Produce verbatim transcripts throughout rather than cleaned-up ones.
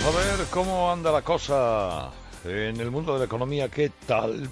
A ver, ¿cómo anda la cosa en el mundo de la economía? ¿Qué tal?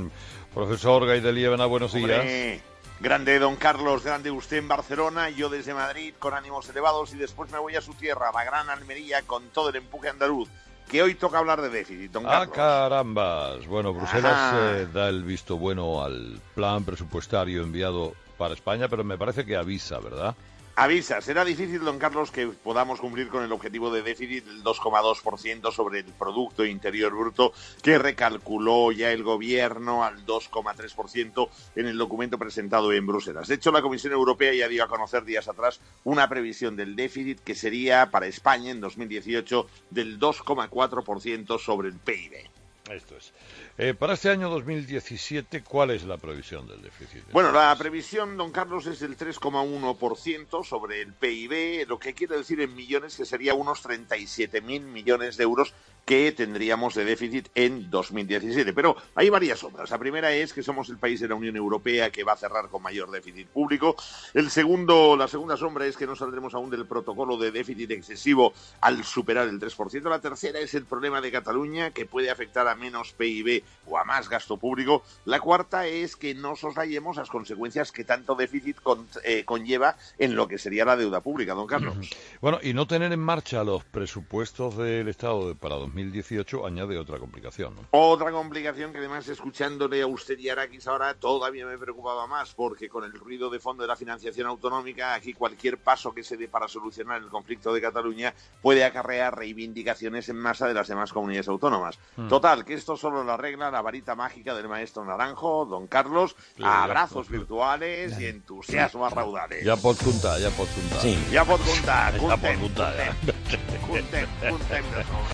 Profesor Gaidelievena, buenos días. Hombre, grande don Carlos, grande usted en Barcelona, yo desde Madrid con ánimos elevados y después me voy a su tierra, la gran Almería, con todo el empuje andaluz, que hoy toca hablar de déficit, don Carlos. ¡Ah, carambas! Bueno, Bruselas eh, da el visto bueno al plan presupuestario enviado para España, pero me parece que avisa, ¿verdad? Avisa, será difícil, don Carlos, que podamos cumplir con el objetivo de déficit del dos coma dos por ciento sobre el Producto Interior Bruto que recalculó ya el Gobierno al dos coma tres por ciento en el documento presentado en Bruselas. De hecho, la Comisión Europea ya dio a conocer días atrás una previsión del déficit que sería para España en dos mil dieciocho del dos coma cuatro por ciento sobre el P I B. Esto es. Eh, para este año dos mil diecisiete, ¿cuál es la previsión del déficit? Bueno, la previsión, don Carlos, es del tres coma uno por ciento sobre el P I B, lo que quiere decir en millones que sería unos treinta y siete mil millones de euros que tendríamos de déficit en dos mil diecisiete. Pero hay varias sombras. La primera es que somos el país de la Unión Europea que va a cerrar con mayor déficit público. El segundo, la segunda sombra es que no saldremos aún del protocolo de déficit excesivo al superar el tres por ciento. La tercera es el problema de Cataluña, que puede afectar a menos P I B o a más gasto público. La cuarta es que no soslayemos las consecuencias que tanto déficit con, eh, conlleva en lo que sería la deuda pública, don Carlos. Bueno, y no tener en marcha los presupuestos del Estado para dos mil dieciocho añade otra complicación, ¿no? Otra complicación que además, escuchándole a usted y a Araquis ahora, todavía me preocupaba más, porque con el ruido de fondo de la financiación autonómica, aquí cualquier paso que se dé para solucionar el conflicto de Cataluña puede acarrear reivindicaciones en masa de las demás comunidades autónomas. Mm. Total, que esto solo lo arregla la varita mágica del maestro Naranjo, don Carlos, sí, abrazos ya, virtuales ya. Y entusiasmo a raudales. Ja pots comptar, ja pots comptar. Sí. Ja pot comptar. Ja pot comptar, ja. Contem, contem de tot.